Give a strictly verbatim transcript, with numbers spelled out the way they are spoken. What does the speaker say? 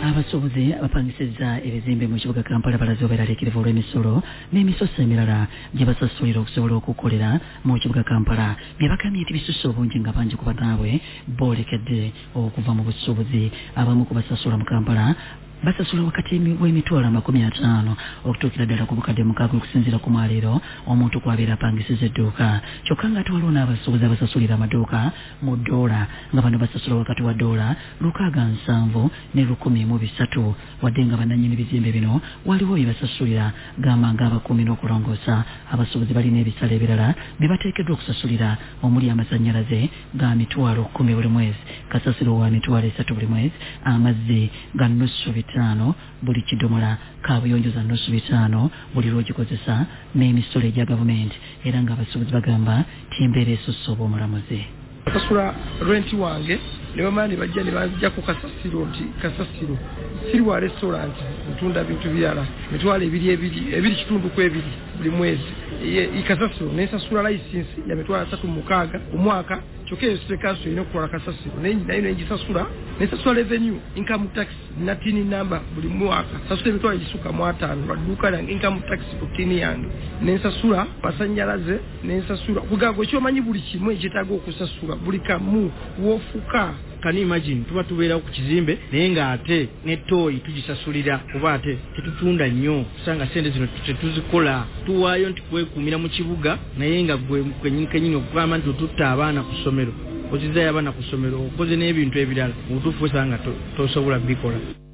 abasuubuzi abapangisizza ebizimbe mu kibuga Kampala balaze obeeraliikirivu olw'emisolo n'emisoso emirala gye basasulira okusobola okukolera mu kibuga Kampala bye bakamye nti bisusse obungi nga bangi ku banaabwe boolekedde okuva mu busuubuzi abamu ku basasula mu Kampala basasula wakati w'emitwalo amakumi ataano okutuukira ddala ku bukadde mukaaga okusinziira ku mwaliiro omuntu kw'abeera apangisiza edduuka kyokka nga ate waliwo n'abasuubuzi abasasulira amaduuka mu ddoola nga bano basasula wakati wa ddoola lukaaga nsanvu ne lukumi mu bisatu wadde nga bannannyini bizimbe bino waliwo bye basasulira gamba ng'abakuumi n'okulongoosa abasuubuzi balina ebisale ebirala bye bateekeddwa okusasulira omuli amasannyalaze ga mitwalo kkumi buli mwezi kasasiro wa mitwalo esatu buli mwezi amazzi ga nnusu bitano buli kidomola kaabuyonjo za nnusu bitano buli lw'ogikozesa n'emisolo egya gavumenti era ng'abasuubuzi bagamba timbeera esusse obw'omulamuzi kasasula renti wange ne bamaani bajja ne bajja ku kasasiro nti kasasiro siri wa restaurant ntunda bintu birala mitwalo ebiri ebiri ebiri kitundu ku ebiri buli mwezi ikasasiro nensasula license ya mitwalo asatu mu mukaaga omwaka kyokka eyo sitekaso erina okukola kasasiro naye nengisasula nensasula revenue income tax na tini namba buli mwaka sasula emitwalo egisukka mu ataano lwadduuka lyange income tax ku tini yange nensasula masannyalaze nensasula kugago ekyomanyi buli kimu ekyetaaga okusasula buli kamu wofuka. Can you imagine tuba tubeera ku kizimbe naye nga ate ne toyi tugisasulira kuba ate tetutunda nnyo kusanga sente zino tetuzikola tuwaayo nti kwekuumira mu kibuga naye nga gwe kenyini okugamba nti otutta abaana ku ssomero ozizaayo abaana ku ssomero okoze n'ebintu ebirala obutuufu osanga tosobola bikola.